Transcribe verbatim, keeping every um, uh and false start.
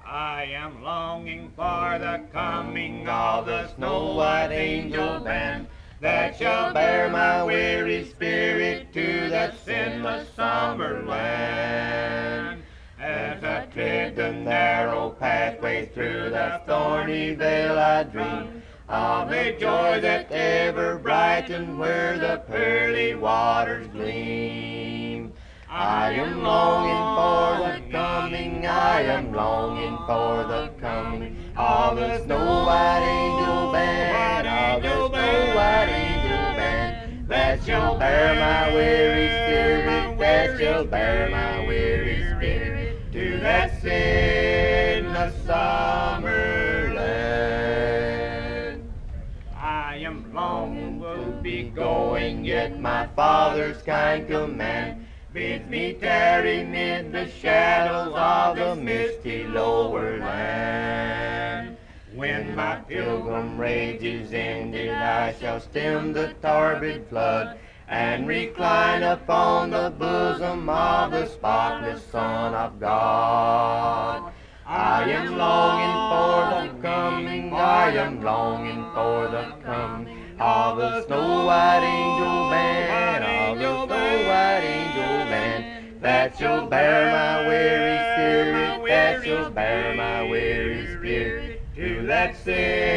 I am longing for the coming of the snow-white angel band that shall bear my weary spirit to that sinless summer land. As I tread the narrow pathway through the thorny vale, I dream of a joy that ever brightened where the pearly waters gleam. I am longing for the coming, I am longing for the coming of the snow-white angel band, of the snow-white angel band, that shall bear my weary spirit, that shall bear my weary spirit to that sinless summer land. I am longing to be going, yet my Father's kind command bids me tarry mid the shadows of the misty lower land. When my pilgrim rage is ended, I shall stem the turbid flood and recline upon the bosom of the spotless Son of God. I am longing for the coming, I am longing for the coming of the snow-white angel band, of the snow-white angel band, that shall bear my weary spirit, that shall bear my weary spirit to that sin.